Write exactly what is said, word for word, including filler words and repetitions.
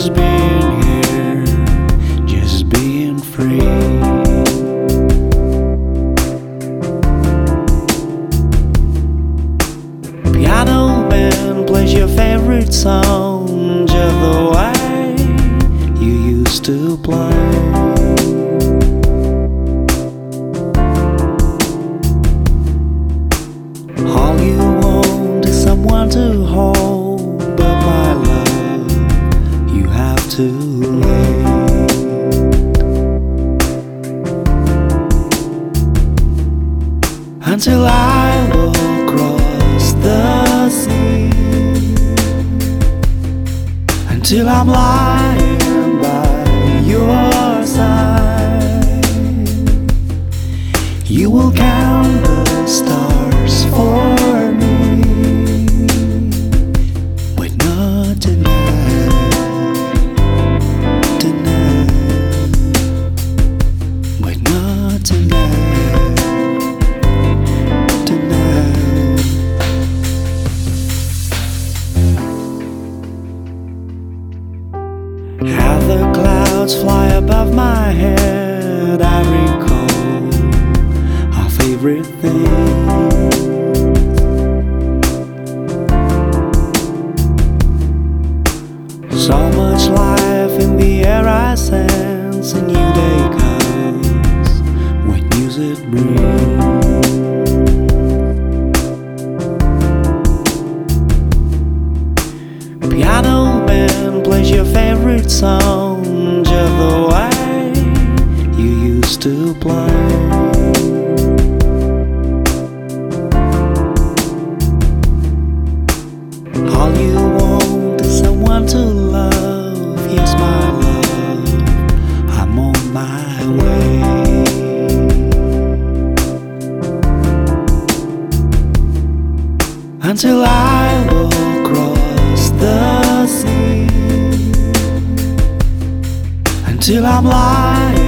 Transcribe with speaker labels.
Speaker 1: just being here, just being free. Piano band plays your favorite song just the way you used to play. All you want is someone to hold, but my love, you have to wait. Until I will cross the sea, until I'm lying by your side, you will count the stars for me, but not tonight, tonight, but not tonight, tonight. How the clouds fly above my head, I recall our favorite thing. So much life in the air I sense, a new day comes when music brings. Piano band plays your favorite song just the way you used to play. All you want is someone to love. Yes, my love, I'm on my way. Until I will cross the sea, until I'm lying